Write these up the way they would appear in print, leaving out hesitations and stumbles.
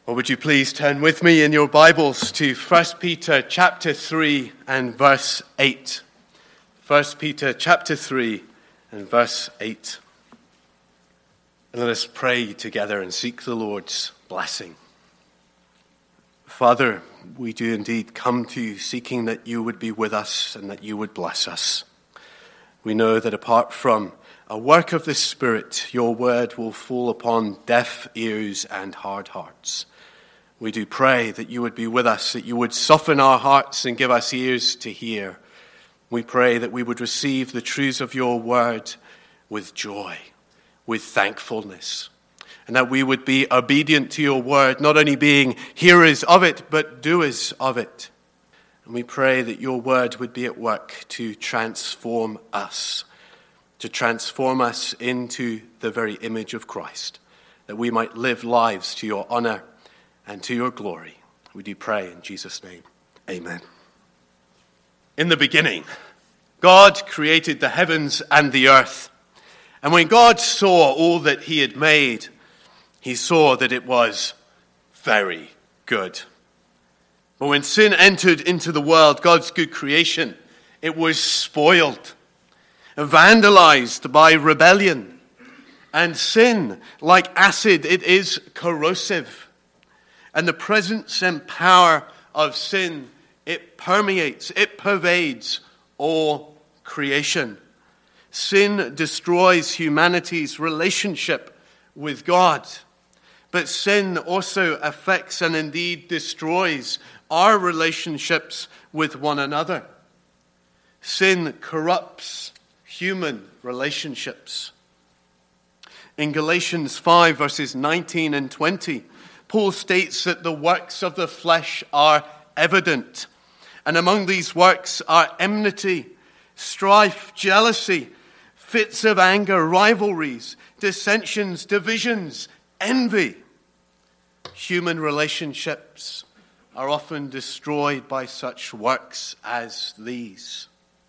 Or would you please turn with me in your Bibles to 1 Peter chapter 3 and verse 8. 1 Peter chapter 3 and verse 8. And let us pray together and seek the Lord's blessing. Father, we do indeed come to you seeking that you would be with us and that you would bless us. We know that apart from a work of the Spirit, your word will fall upon deaf ears and hard hearts. We do pray that you would be with us, that you would soften our hearts and give us ears to hear. We pray that we would receive the truths of your word with joy, with thankfulness, and that we would be obedient to your word, not only being hearers of it, but doers of it. And we pray that your word would be at work to transform us into the very image of Christ, that we might live lives to your honor and to your glory. We do pray in Jesus' name. Amen. In the beginning, God created the heavens and the earth. And when God saw all that he had made, he saw that it was very good. But when sin entered into the world, God's good creation, it was spoiled, vandalized by rebellion. And sin, like acid, it is corrosive. And the presence and power of sin, it permeates, it pervades all creation. Sin destroys humanity's relationship with God. But sin also affects and indeed destroys our relationships with one another. Sin corrupts human relationships. In Galatians 5 verses 19 and 20, Paul states that the works of the flesh are evident. And among these works are enmity, strife, jealousy, fits of anger, rivalries, dissensions, divisions, envy. Human relationships are often destroyed by such works as these.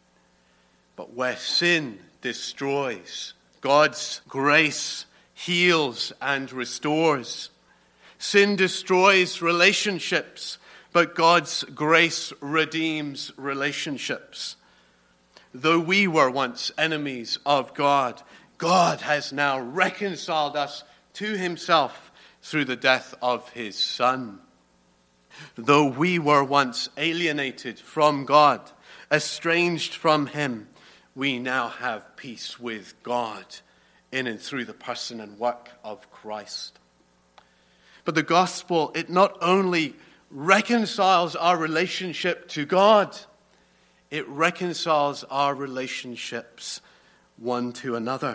But where sin destroys, God's grace heals and restores. Sin destroys relationships, but God's grace redeems relationships. Though we were once enemies of God, God has now reconciled us to himself through the death of his Son. Though we were once alienated from God, estranged from him, we now have peace with God in and through the person and work of Christ. But the gospel, it not only reconciles our relationship to God, it reconciles our relationships one to another.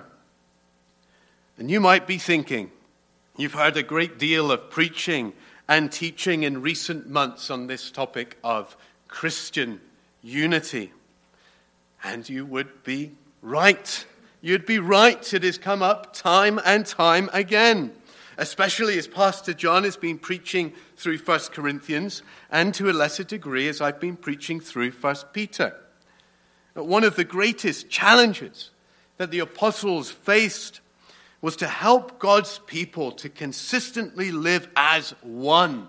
And you might be thinking, you've heard a great deal of preaching and teaching in recent months on this topic of Christian unity. And you would be right. You'd be right. It has come up time and time again, especially as Pastor John has been preaching through 1 Corinthians, and to a lesser degree as I've been preaching through 1 Peter. But one of the greatest challenges that the apostles faced was to help God's people to consistently live as one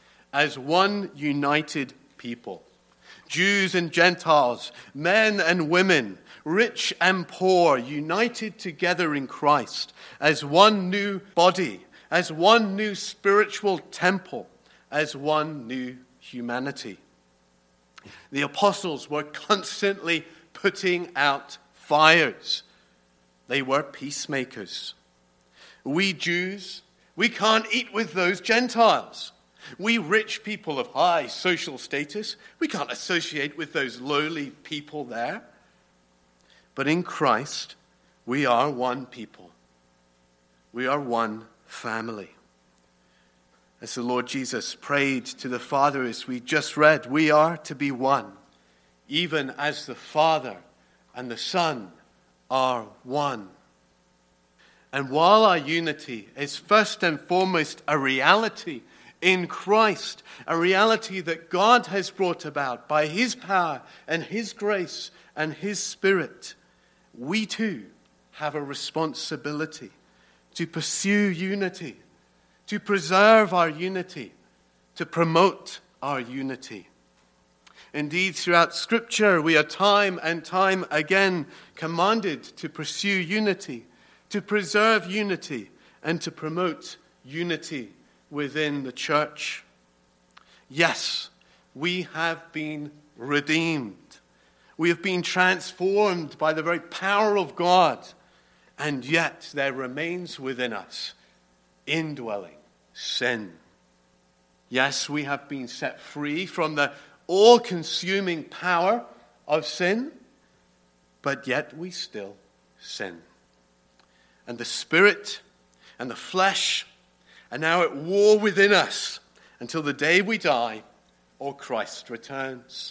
united people. Jews and Gentiles, men and women, rich and poor, united together in Christ as one new body, as one new spiritual temple, as one new humanity. The apostles were constantly putting out fires. They were peacemakers. We Jews, we can't eat with those Gentiles. We rich people of high social status, we can't associate with those lowly people there. But in Christ, we are one people. We are one family. As the Lord Jesus prayed to the Father, as we just read, we are to be one, even as the Father and the Son are one. And while our unity is first and foremost a reality in Christ, a reality that God has brought about by his power and his grace and his Spirit, we too have a responsibility to pursue unity, to preserve our unity, to promote our unity. Indeed, throughout Scripture, we are time and time again commanded to pursue unity, to preserve unity, and to promote unity within the church. Yes, we have been redeemed. We have been transformed by the very power of God, and yet there remains within us indwelling sin. Yes, we have been set free from the all-consuming power of sin, but yet we still sin. And the spirit and the flesh are now at war within us until the day we die or Christ returns.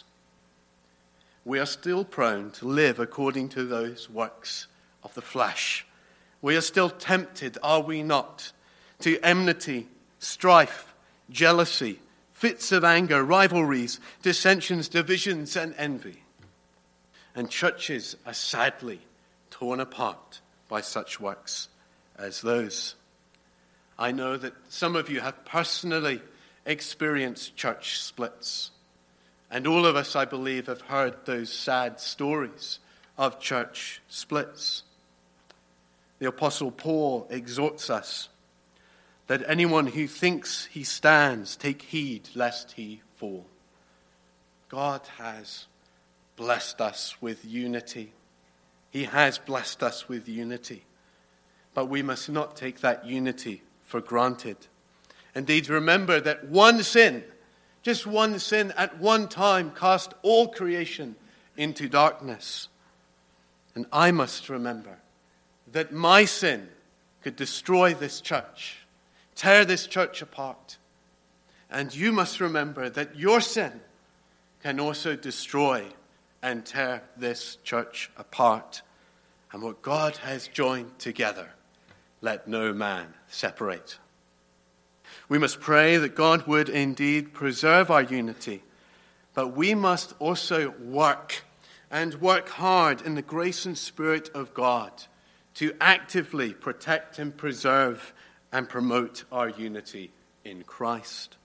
We are still prone to live according to those works of the flesh. We are still tempted, are we not, to enmity, strife, jealousy, fits of anger, rivalries, dissensions, divisions, and envy. And churches are sadly torn apart by such works as those. I know that some of you have personally experienced church splits. And all of us, I believe, have heard those sad stories of church splits. The Apostle Paul exhorts us that anyone who thinks he stands, take heed lest he fall. God has blessed us with unity. He has blessed us with unity. But we must not take that unity for granted. Indeed, remember that one sin, just one sin at one time, cast all creation into darkness. And I must remember that my sin could destroy this church, tear this church apart. And you must remember that your sin can also destroy and tear this church apart. And what God has joined together, let no man separate. We must pray that God would indeed preserve our unity, but we must also work and work hard in the grace and Spirit of God to actively protect and preserve and promote our unity in Christ.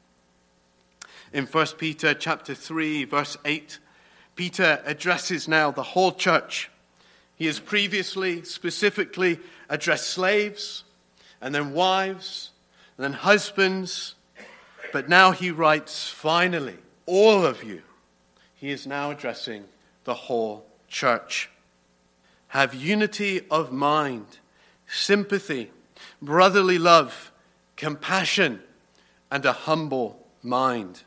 In 1 Peter chapter 3, verse 8, Peter addresses now the whole church. He has previously specifically addressed slaves, and then wives, and then husbands. But now he writes, finally, all of you. He is now addressing the whole church. Have unity of mind, sympathy, brotherly love, compassion, and a humble mind.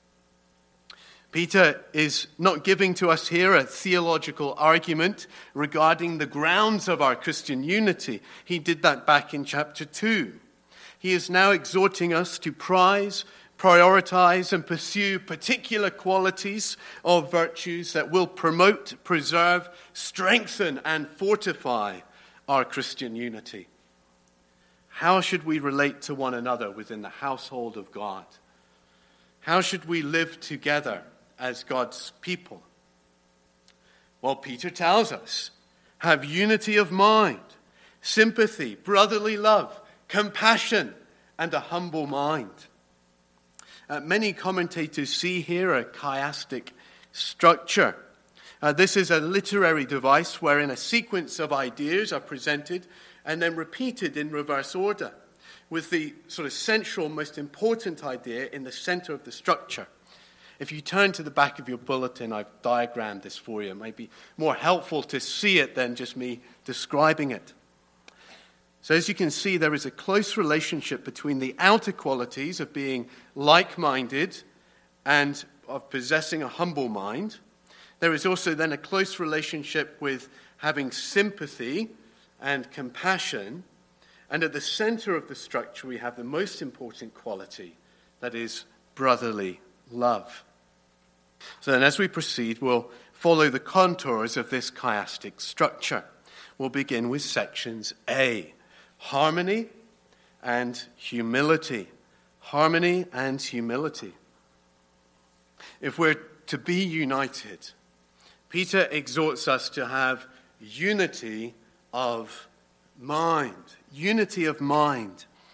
Peter is not giving to us here a theological argument regarding the grounds of our Christian unity. He did that back in chapter 2. He is now exhorting us to prize, prioritize, and pursue particular qualities of virtues that will promote, preserve, strengthen, and fortify our Christian unity. How should we relate to one another within the household of God? How should we live together as God's people? Well, Peter tells us, have unity of mind, sympathy, brotherly love, compassion, and a humble mind. Many commentators see here a chiastic structure. This is a literary device wherein a sequence of ideas are presented and then repeated in reverse order, with the sort of central, most important idea in the center of the structure. If you turn to the back of your bulletin, I've diagrammed this for you. It might be more helpful to see it than just me describing it. So as you can see, there is a close relationship between the outer qualities of being like-minded and of possessing a humble mind. There is also then a close relationship with having sympathy and compassion. And at the center of the structure, we have the most important quality, that is brotherly love. So then as we proceed, we'll follow the contours of this chiastic structure. We'll begin with sections A, harmony and humility. Harmony and humility. If we're to be united, Peter exhorts us to have unity of mind. Unity of mind.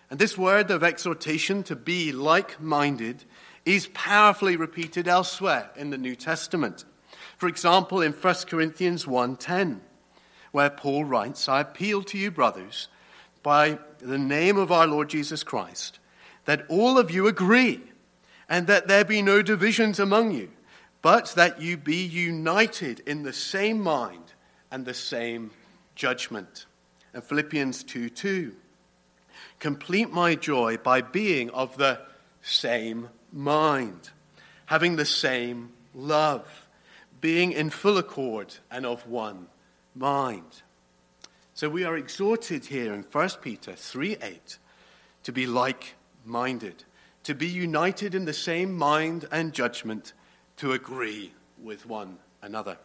And this word of exhortation to be like-minded is powerfully repeated elsewhere in the New Testament. For example, in 1 Corinthians 1:10, where Paul writes, "I appeal to you, brothers, by the name of our Lord Jesus Christ, that all of you agree, and that there be no divisions among you, but that you be united in the same mind and the same judgment." And Philippians 2:2, "Complete my joy by being of the same mind, having the same love, being in full accord and of one mind." So we are exhorted here in 1 Peter 3:8 to be like-minded, to be united in the same mind and judgment, to agree with one another.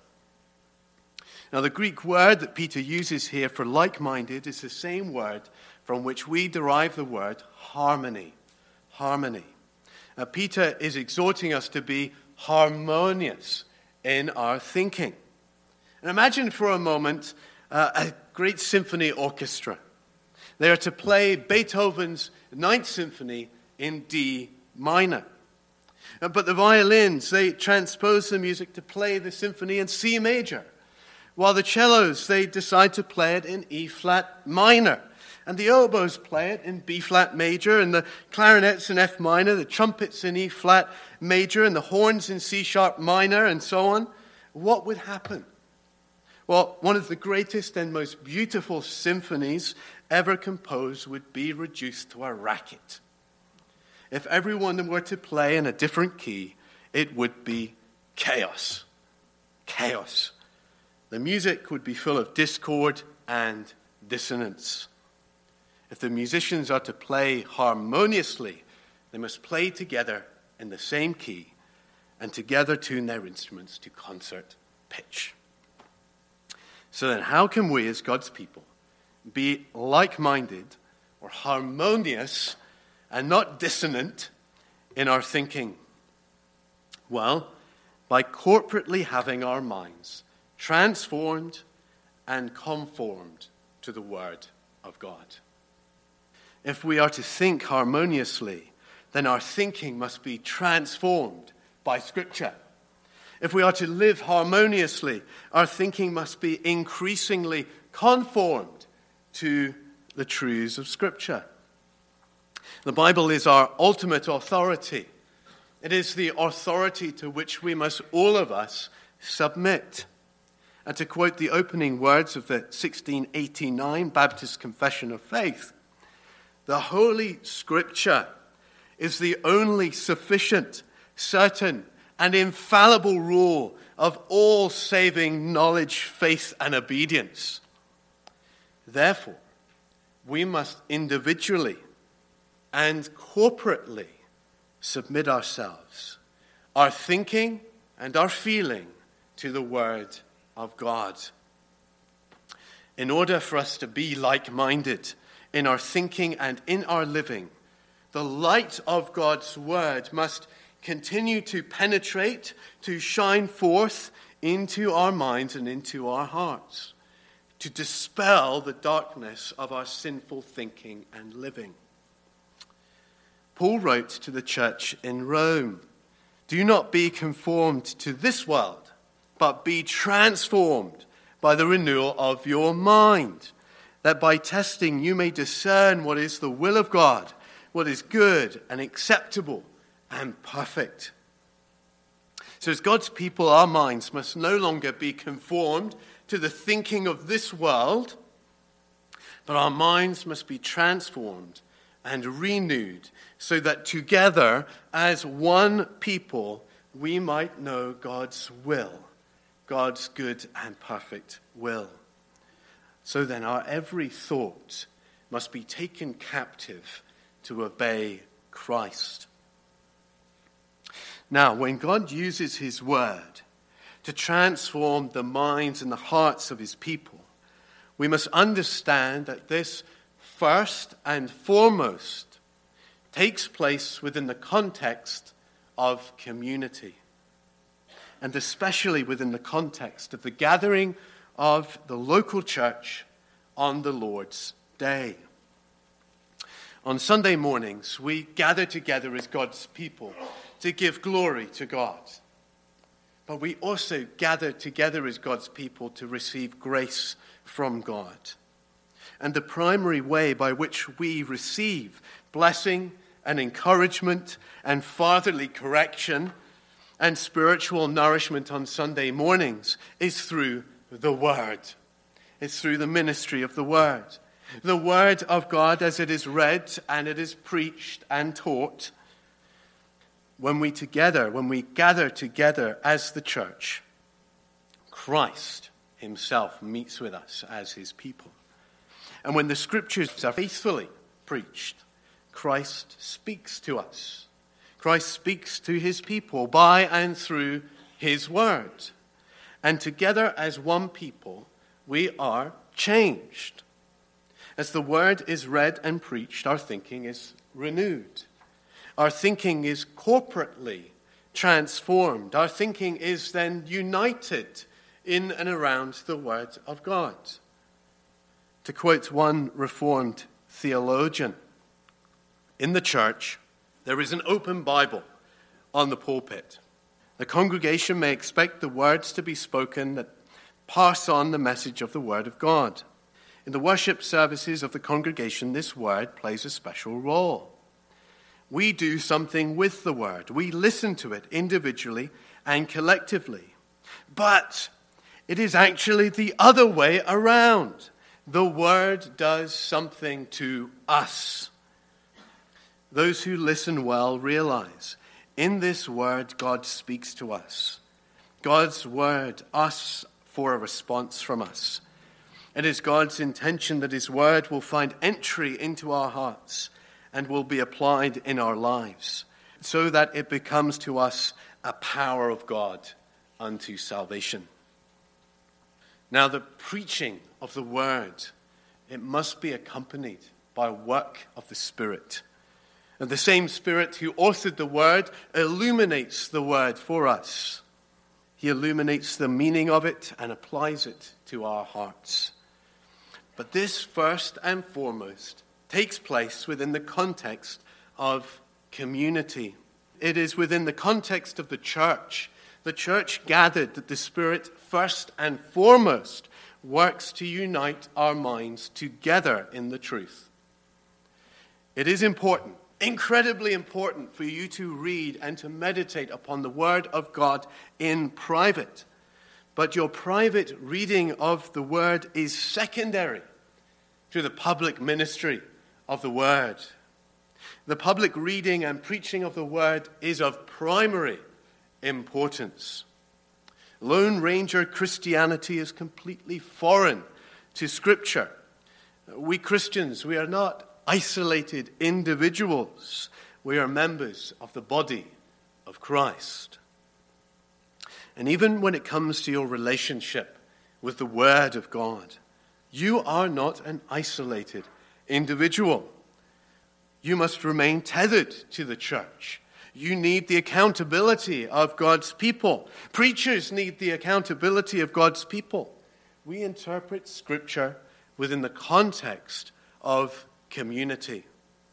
Now, the Greek word that Peter uses here for like-minded is the same word from which we derive the word harmony. Harmony. Now, Peter is exhorting us to be harmonious in our thinking. And imagine for a moment a great symphony orchestra. They are to play Beethoven's Ninth Symphony in D minor. But the violins, they transpose the music to play the symphony in C major, while the cellos, they decide to play it in E flat minor. And the oboes play it in B flat major, and the clarinets in F minor, the trumpets in E flat major, and the horns in C sharp minor, and so on. What would happen? Well, one of the greatest and most beautiful symphonies ever composed would be reduced to a racket. If everyone were to play in a different key, it would be chaos. Chaos. The music would be full of discord and dissonance. If the musicians are to play harmoniously, they must play together in the same key and together tune their instruments to concert pitch. So then, how can we as God's people be like-minded or harmonious and not dissonant in our thinking? Well, by corporately having our minds transformed and conformed to the Word of God. If we are to think harmoniously, then our thinking must be transformed by Scripture. If we are to live harmoniously, our thinking must be increasingly conformed to the truths of Scripture. The Bible is our ultimate authority. It is the authority to which we must, all of us, submit. And to quote the opening words of the 1689 Baptist Confession of Faith, "The Holy Scripture is the only sufficient, certain, and infallible rule of all saving knowledge, faith, and obedience. Therefore, we must individually and corporately submit ourselves, our thinking and our feeling, to the Word of God. In order for us to be like-minded in our thinking and in our living, the light of God's Word must continue to penetrate, to shine forth into our minds and into our hearts, to dispel the darkness of our sinful thinking and living. Paul wrote to the church in Rome, "Do not be conformed to this world, but be transformed by the renewal of your mind, that by testing you may discern what is the will of God, what is good and acceptable and perfect." So as God's people, our minds must no longer be conformed to the thinking of this world, but our minds must be transformed and renewed so that together as one people we might know God's will, God's good and perfect will. So then our every thought must be taken captive to obey Christ. Now, when God uses his word to transform the minds and the hearts of his people, we must understand that this first and foremost takes place within the context of community, and especially within the context of the gathering of the local church on the Lord's Day. On Sunday mornings, we gather together as God's people to give glory to God. But we also gather together as God's people to receive grace from God. And the primary way by which we receive blessing and encouragement and fatherly correction and spiritual nourishment on Sunday mornings is through the Word. It's through the ministry of the Word. The Word of God as it is read and it is preached and taught. When we gather together as the church, Christ himself meets with us as his people. And when the scriptures are faithfully preached, Christ speaks to us. Christ speaks to his people by and through his word. And together as one people, we are changed. As the word is read and preached, our thinking is renewed. Our thinking is corporately transformed. Our thinking is then united in and around the Word of God. To quote one Reformed theologian, in the church, there is an open Bible on the pulpit. The congregation may expect the words to be spoken that pass on the message of the Word of God. In the worship services of the congregation, this word plays a special role. We do something with the word. We listen to it individually and collectively. But it is actually the other way around. The word does something to us. Those who listen well realize in this word God speaks to us. God's word asks for a response from us. It is God's intention that his word will find entry into our hearts and will be applied in our lives, so that it becomes to us a power of God unto salvation. Now, the preaching of the word, it must be accompanied by work of the Spirit. And the same Spirit who authored the word illuminates the word for us. He illuminates the meaning of it and applies it to our hearts. But this, first and foremost, takes place within the context of community. It is within the context of the church gathered, that the Spirit first and foremost works to unite our minds together in the truth. It is important, incredibly important, for you to read and to meditate upon the Word of God in private. But your private reading of the Word is secondary to the public ministry of the word. The public reading and preaching of the word is of primary importance. Lone Ranger Christianity is completely foreign to Scripture. We Christians, we are not isolated individuals. We are members of the body of Christ. And even when it comes to your relationship with the Word of God, you are not an isolated individual. You must remain tethered to the church. You need the accountability of God's people. Preachers need the accountability of God's people. We interpret Scripture within the context of community.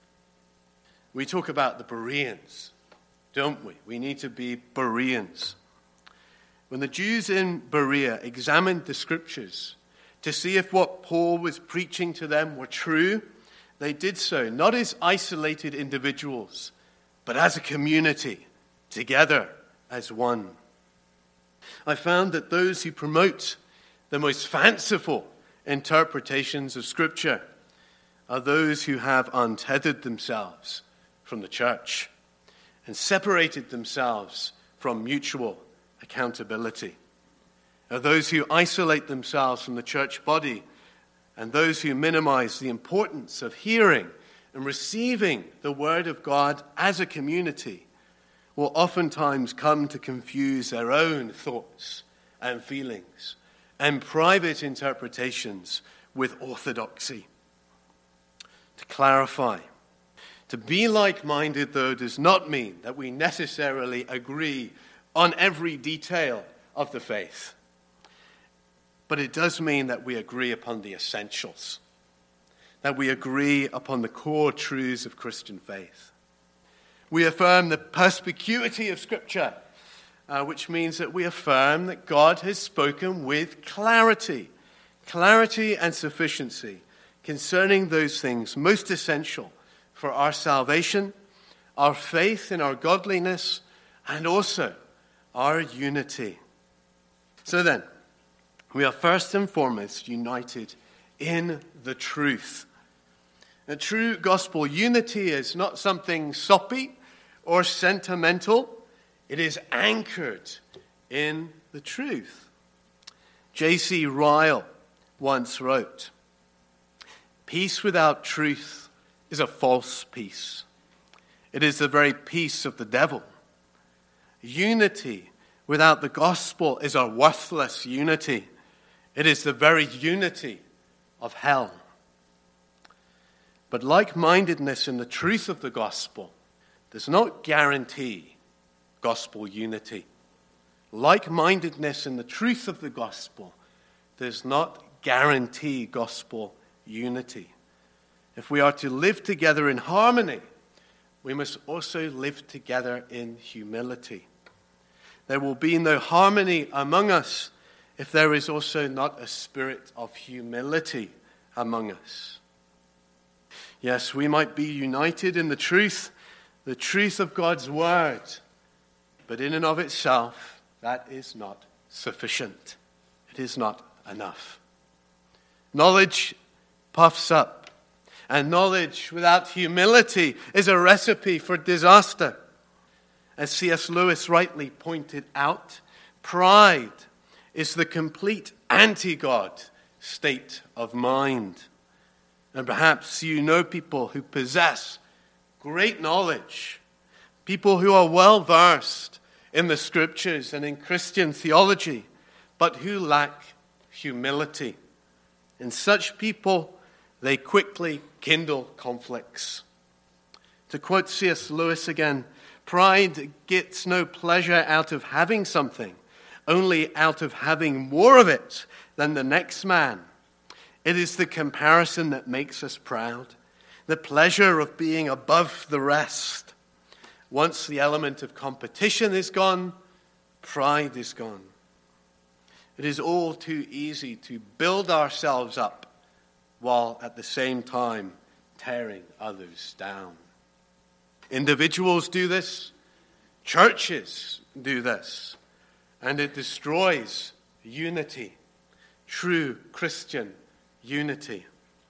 We talk about the Bereans, don't we? We need to be Bereans. When the Jews in Berea examined the Scriptures to see if what Paul was preaching to them were true, they did so not as isolated individuals, but as a community, together as one. I found that those who promote the most fanciful interpretations of Scripture are those who have untethered themselves from the church and separated themselves from mutual accountability. Are those who isolate themselves from the church body, and those who minimize the importance of hearing and receiving the word of God as a community will oftentimes come to confuse their own thoughts and feelings and private interpretations with orthodoxy. To clarify, to be like-minded, though, does not mean that we necessarily agree on every detail of the faith. But it does mean that we agree upon the essentials. that we agree upon the core truths of Christian faith. We affirm the perspicuity of Scripture, which means that we affirm that God has spoken with clarity and sufficiency concerning those things most essential for our salvation, our faith in our godliness, and also our unity. So then, we are first and foremost united in the truth. A true gospel unity is not something soppy or sentimental. It is anchored in the truth. J.C. Ryle once wrote, "Peace without truth is a false peace. It is the very peace of the devil. Unity without the gospel is a worthless unity. It is the very unity of hell." But like-mindedness in the truth of the gospel does not guarantee gospel unity. Like-mindedness in the truth of the gospel does not guarantee gospel unity. If we are to live together in harmony, we must also live together in humility. There will be no harmony among us if there is also not a spirit of humility among us. Yes, we might be united in the truth of God's word, but in and of itself, that is not sufficient. It is not enough. Knowledge puffs up, and knowledge without humility is a recipe for disaster. As C.S. Lewis rightly pointed out, pride is the complete anti-God state of mind. And perhaps you know people who possess great knowledge, people who are well versed in the Scriptures and in Christian theology, but who lack humility. In such people, they quickly kindle conflicts. To quote C.S. Lewis again, pride gets no pleasure out of having something, only out of having more of it than the next man. It is the comparison that makes us proud, the pleasure of being above the rest. Once the element of competition is gone, pride is gone. It is all too easy to build ourselves up while at the same time tearing others down. Individuals do this, churches do this, and it destroys unity, true Christian unity.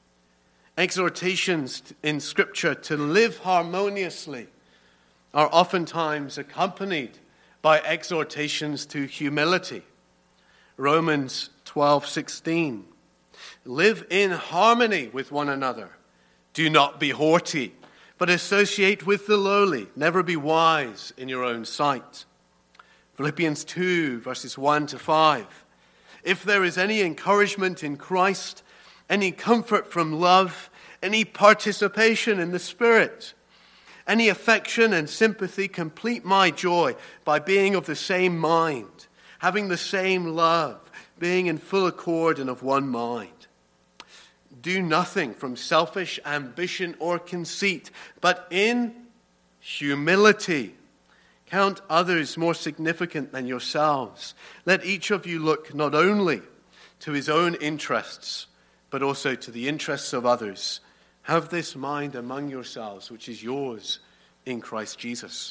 Exhortations in Scripture to live harmoniously are oftentimes accompanied by exhortations to humility. Romans 12:16. Live in harmony with one another. Do not be haughty, but associate with the lowly. Never be wise in your own sight. Philippians 2, verses 1 to 5. If there is any encouragement in Christ, any comfort from love, any participation in the Spirit, any affection and sympathy, complete my joy by being of the same mind, having the same love, being in full accord and of one mind. Do nothing from selfish ambition or conceit, but in humility count others more significant than yourselves. Let each of you look not only to his own interests, but also to the interests of others. Have this mind among yourselves, which is yours in Christ Jesus.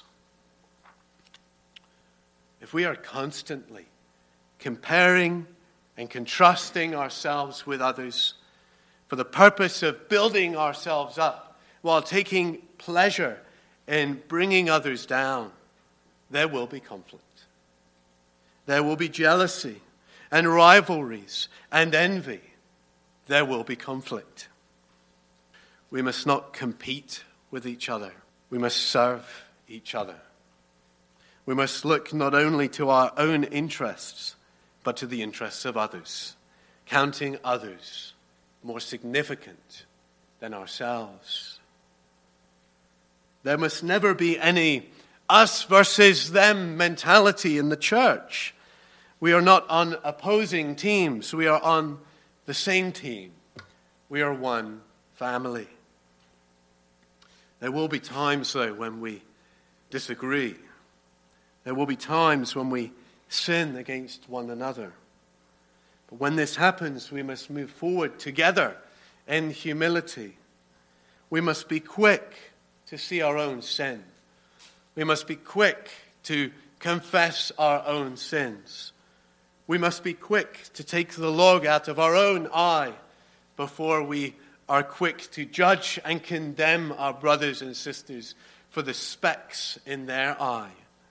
If we are constantly comparing and contrasting ourselves with others for the purpose of building ourselves up while taking pleasure in bringing others down, there will be conflict. There will be jealousy and rivalries and envy. There will be conflict. We must not compete with each other. We must serve each other. We must look not only to our own interests, but to the interests of others, counting others more significant than ourselves. There must never be any us versus them mentality in the church. We are not on opposing teams. We are on the same team. We are one family. There will be times, though, when we disagree. There will be times when we sin against one another. But when this happens, we must move forward together in humility. We must be quick to see our own sin. We must be quick to confess our own sins. We must be quick to take the log out of our own eye before we are quick to judge and condemn our brothers and sisters for the specks in their eye.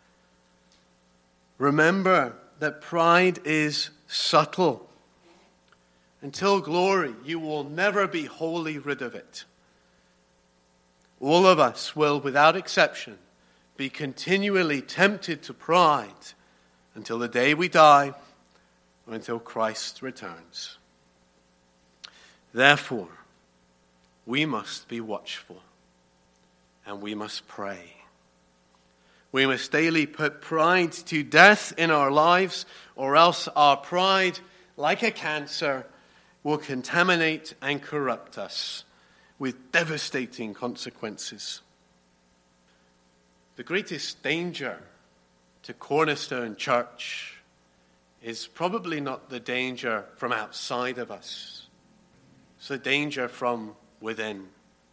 Remember that pride is subtle. Until glory, you will never be wholly rid of it. All of us will, without exception, be continually tempted to pride until the day we die or until Christ returns. Therefore, we must be watchful and we must pray. We must daily put pride to death in our lives, or else our pride, like a cancer, will contaminate and corrupt us with devastating consequences. The greatest danger to Cornerstone Church is probably not the danger from outside of us. It's the danger from within.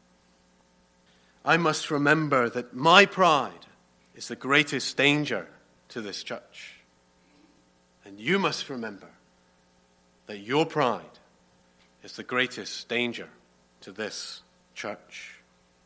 I must remember that my pride is the greatest danger to this church. And you must remember that your pride is the greatest danger to this church.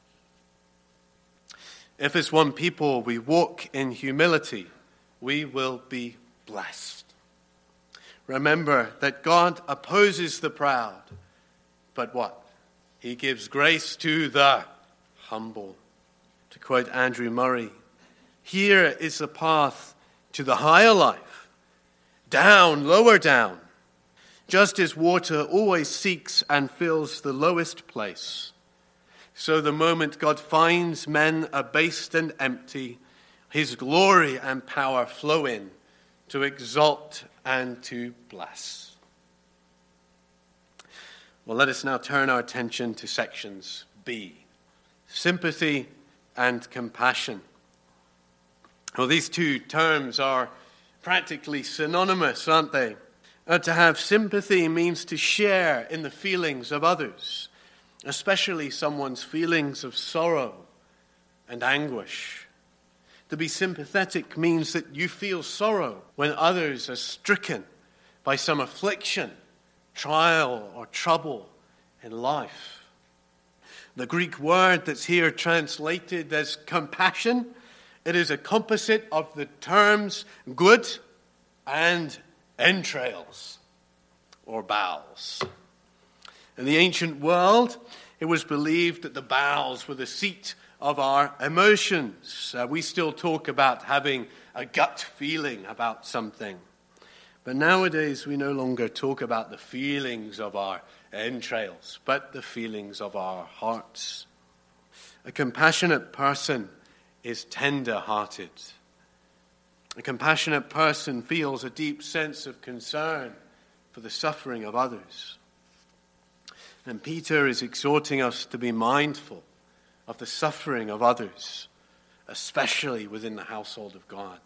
If as one people we walk in humility, we will be blessed. Remember that God opposes the proud, but what? He gives grace to the humble. To quote Andrew Murray, here is the path to the higher life. Down, lower down. Just as water always seeks and fills the lowest place, so the moment God finds men abased and empty, his glory and power flow in to exalt and to bless. Well, let us now turn our attention to sections B, sympathy and compassion. Well, these two terms are practically synonymous, aren't they? To have sympathy means to share in the feelings of others, especially someone's feelings of sorrow and anguish. To be sympathetic means that you feel sorrow when others are stricken by some affliction, trial, or trouble in life. The Greek word that's here translated as compassion, it is a composite of the terms good and entrails, or bowels. In the ancient world, it was believed that the bowels were the seat of our emotions. We still talk about having a gut feeling about something. But nowadays, we no longer talk about the feelings of our entrails, but the feelings of our hearts. A compassionate person is tender-hearted. A compassionate person feels a deep sense of concern for the suffering of others. And Peter is exhorting us to be mindful of the suffering of others, especially within the household of God.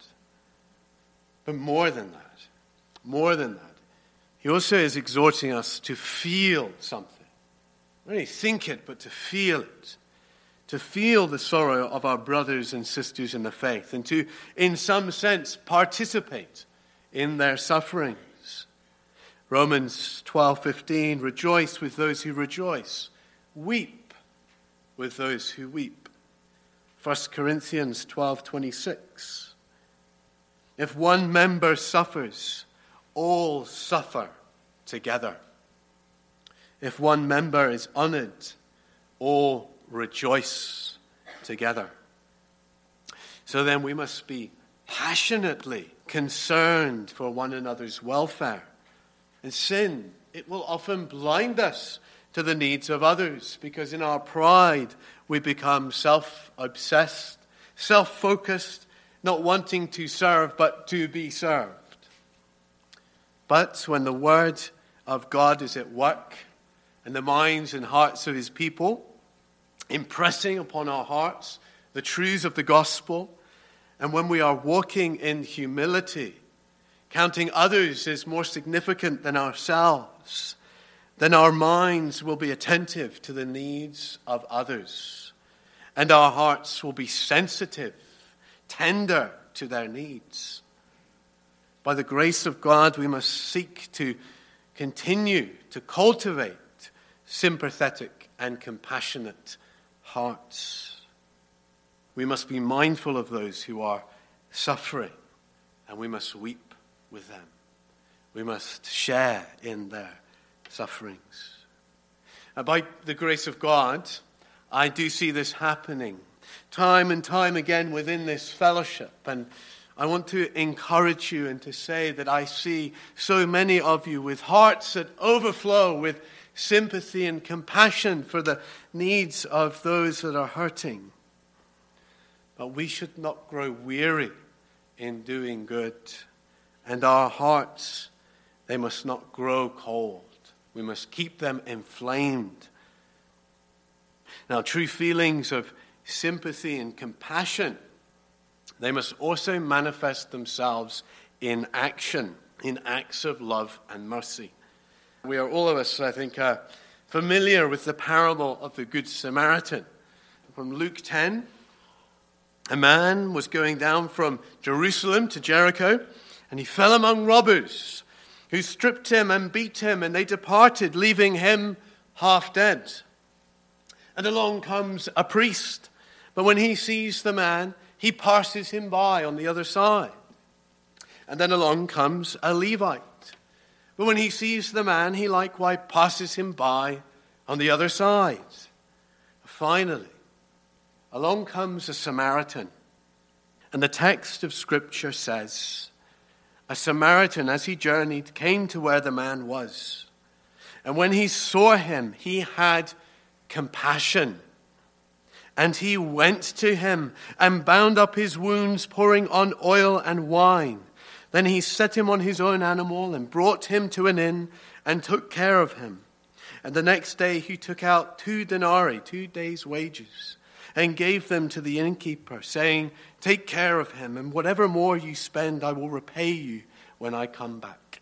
But more than that, he also is exhorting us to feel something. Not only think it, but to feel it. To feel the sorrow of our brothers and sisters in the faith, and to, in some sense, participate in their sufferings. Romans 12:15, rejoice with those who rejoice, weep with those who weep. 1 Corinthians 12:26, if one member suffers, all suffer together. If one member is honored, all rejoice together. So then we must be passionately concerned for one another's welfare. And sin, it will often blind us to the needs of others, because in our pride we become self-obsessed, self-focused, not wanting to serve but to be served. But when the word of God is at work and the minds and hearts of his people, impressing upon our hearts the truths of the gospel. And when we are walking in humility, counting others as more significant than ourselves, then our minds will be attentive to the needs of others, and our hearts will be sensitive, tender to their needs. By the grace of God, we must seek to continue to cultivate sympathetic and compassionate hearts. We must be mindful of those who are suffering, and we must weep with them. We must share in their sufferings. By the grace of God, I do see this happening time and time again within this fellowship, and I want to encourage you and to say that I see so many of you with hearts that overflow with sympathy and compassion for the needs of those that are hurting. But we should not grow weary in doing good, and our hearts, they must not grow cold. We must keep them inflamed. Now, true feelings of sympathy and compassion, they must also manifest themselves in action, in acts of love and mercy. We are all of us, I think, familiar with the parable of the Good Samaritan. From Luke 10, a man was going down from Jerusalem to Jericho, and he fell among robbers, who stripped him and beat him, and they departed, leaving him half dead. And along comes a priest, but when he sees the man, he passes him by on the other side. And then along comes a Levite, but when he sees the man, he likewise passes him by on the other side. Finally, along comes a Samaritan. And the text of Scripture says, a Samaritan, as he journeyed, came to where the man was. And when he saw him, he had compassion. And he went to him and bound up his wounds, pouring on oil and wine. Then he set him on his own animal and brought him to an inn and took care of him. And the next day he took out 2 denarii, 2 days' wages, and gave them to the innkeeper, saying, take care of him, and whatever more you spend, I will repay you when I come back.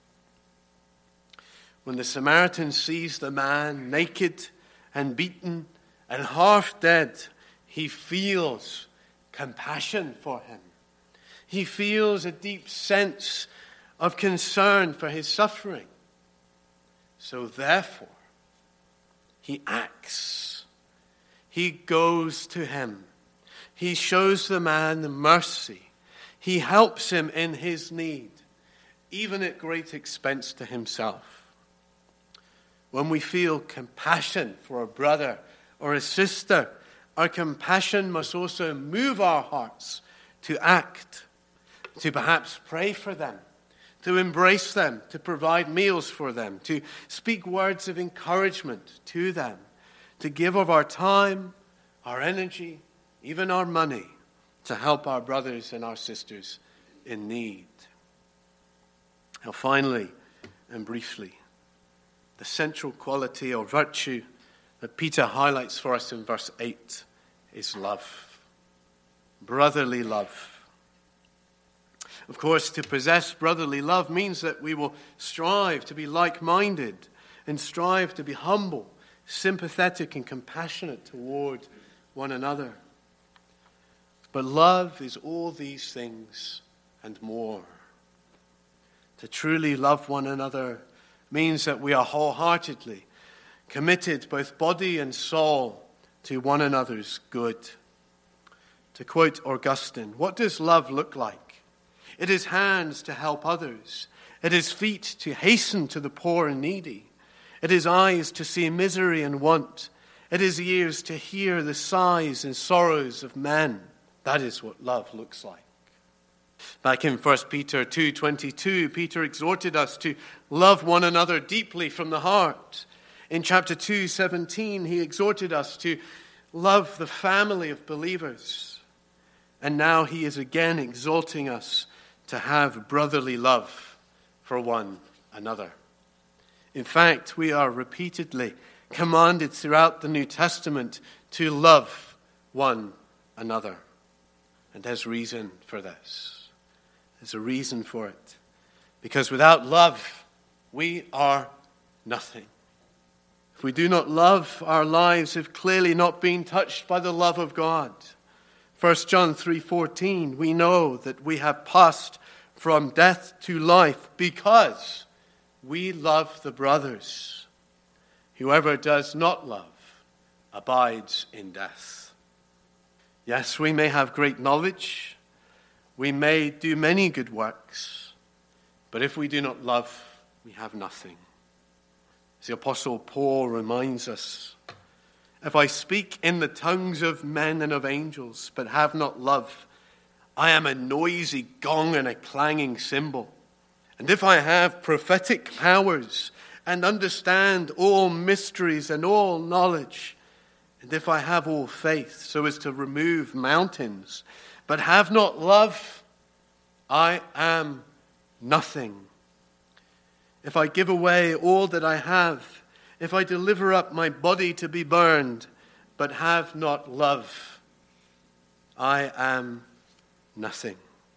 When the Samaritan sees the man naked and beaten and half dead, he feels compassion for him. He feels a deep sense of concern for his suffering. So therefore, he acts. He goes to him. He shows the man mercy. He helps him in his need, even at great expense to himself. When we feel compassion for a brother or a sister, our compassion must also move our hearts to act, to perhaps pray for them, to embrace them, to provide meals for them, to speak words of encouragement to them, to give of our time, our energy, even our money, to help our brothers and our sisters in need. Now finally and briefly, the central quality or virtue that Peter highlights for us in verse 8 is love. Brotherly love. Of course, to possess brotherly love means that we will strive to be like-minded and strive to be humble, sympathetic, and compassionate toward one another. But love is all these things and more. To truly love one another means that we are wholeheartedly committed, both body and soul, to one another's good. To quote Augustine, what does love look like? It is hands to help others. It is feet to hasten to the poor and needy. It is eyes to see misery and want. It is ears to hear the sighs and sorrows of men. That is what love looks like. Back in 1 Peter 2:22, Peter exhorted us to love one another deeply from the heart. In chapter 2:17, he exhorted us to love the family of believers. And now he is again exhorting us to have brotherly love for one another. In fact, we are repeatedly commanded throughout the New Testament to love one another. And there's reason for this. There's a reason for it. Because without love, we are nothing. If we do not love, our lives have clearly not been touched by the love of God. 1 John 3:14, we know that we have passed from death to life because we love the brothers. Whoever does not love abides in death. Yes, we may have great knowledge. We may do many good works. But if we do not love, we have nothing. As the Apostle Paul reminds us, if I speak in the tongues of men and of angels, but have not love, I am a noisy gong and a clanging cymbal. And if I have prophetic powers and understand all mysteries and all knowledge, and if I have all faith so as to remove mountains, but have not love, I am nothing. If I give away all that I have, if I deliver up my body to be burned, but have not love, I am nothing.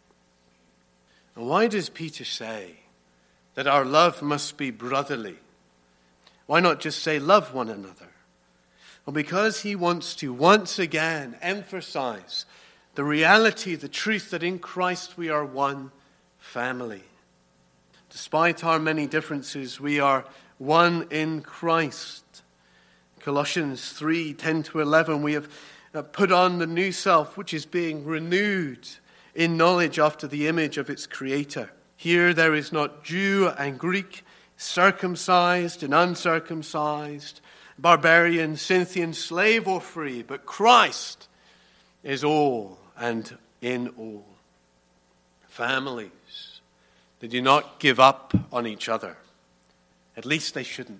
And why does Peter say that our love must be brotherly? Why not just say love one another? Well, because he wants to once again emphasize the reality, the truth that in Christ we are one family. Despite our many differences, we are one in Christ. Colossians 3:10-11, we have put on the new self, which is being renewed in knowledge after the image of its creator. Here there is not Jew and Greek, circumcised and uncircumcised, barbarian, Scythian, slave or free, but Christ is all and in all. Families, they do not give up on each other. At least they shouldn't.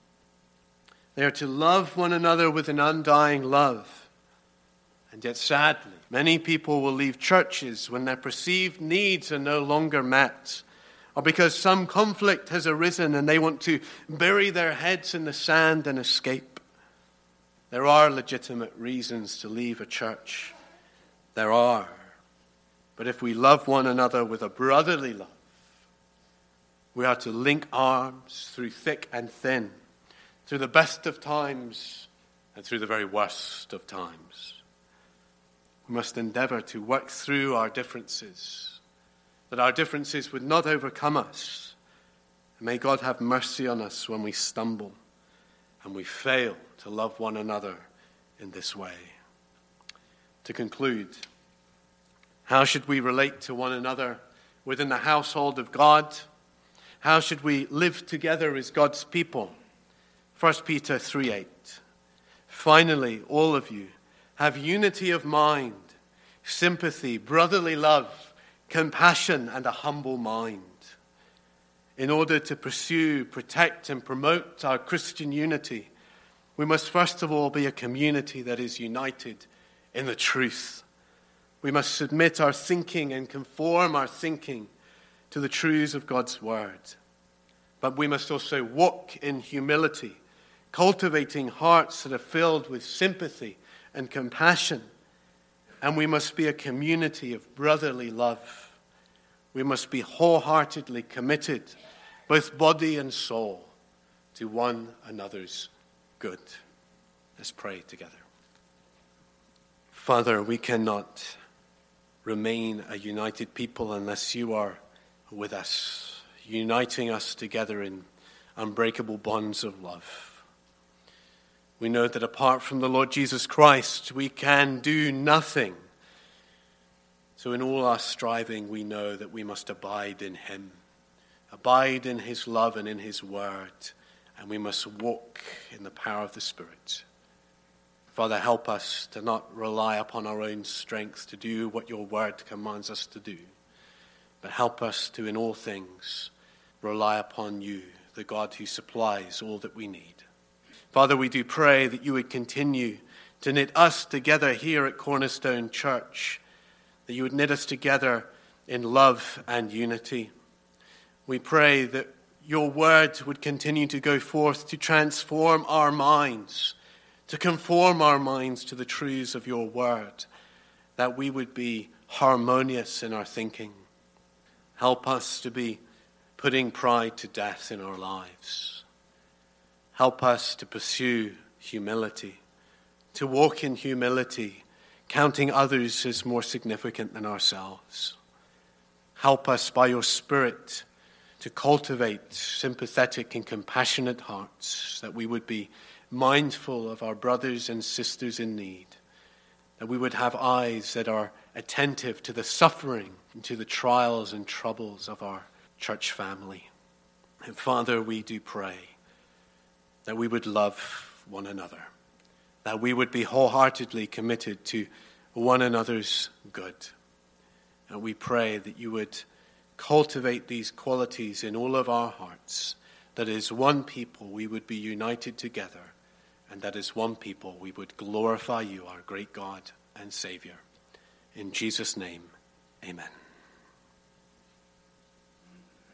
They are to love one another with an undying love. And yet, sadly, many people will leave churches when their perceived needs are no longer met, or because some conflict has arisen and they want to bury their heads in the sand and escape. There are legitimate reasons to leave a church. There are. But if we love one another with a brotherly love, we are to link arms through thick and thin, through the best of times and through the very worst of times. We must endeavor to work through our differences, that our differences would not overcome us. And may God have mercy on us when we stumble and we fail to love one another in this way. To conclude, how should we relate to one another within the household of God? How should we live together as God's people? 1 Peter 3:8. Finally, all of you, have unity of mind, sympathy, brotherly love, compassion, and a humble mind. In order to pursue, protect, and promote our Christian unity, we must first of all be a community that is united in the truth. We must submit our thinking and conform our thinking to the truths of God's word. But we must also walk in humility, cultivating hearts that are filled with sympathy and compassion. And we must be a community of brotherly love. We must be wholeheartedly committed, both body and soul, to one another's good. Let's pray together. Father, we cannot remain a united people unless you are with us, uniting us together in unbreakable bonds of love. We know that apart from the Lord Jesus Christ, we can do nothing. So in all our striving, we know that we must abide in him, abide in his love and in his word, and we must walk in the power of the Spirit. Father, help us to not rely upon our own strength to do what your word commands us to do, but help us to, in all things, rely upon you, the God who supplies all that we need. Father, we do pray that you would continue to knit us together here at Cornerstone Church, that you would knit us together in love and unity. We pray that your word would continue to go forth to transform our minds, to conform our minds to the truths of your word, that we would be harmonious in our thinking. Help us to be putting pride to death in our lives. Help us to pursue humility, to walk in humility, counting others as more significant than ourselves. Help us by your Spirit to cultivate sympathetic and compassionate hearts, that we would be mindful of our brothers and sisters in need, that we would have eyes that are attentive to the suffering and to the trials and troubles of our church family. And Father, we do pray that we would love one another, that we would be wholeheartedly committed to one another's good. And we pray that you would cultivate these qualities in all of our hearts, that as one people we would be united together, and that as one people we would glorify you, our great God and Savior. In Jesus' name, amen.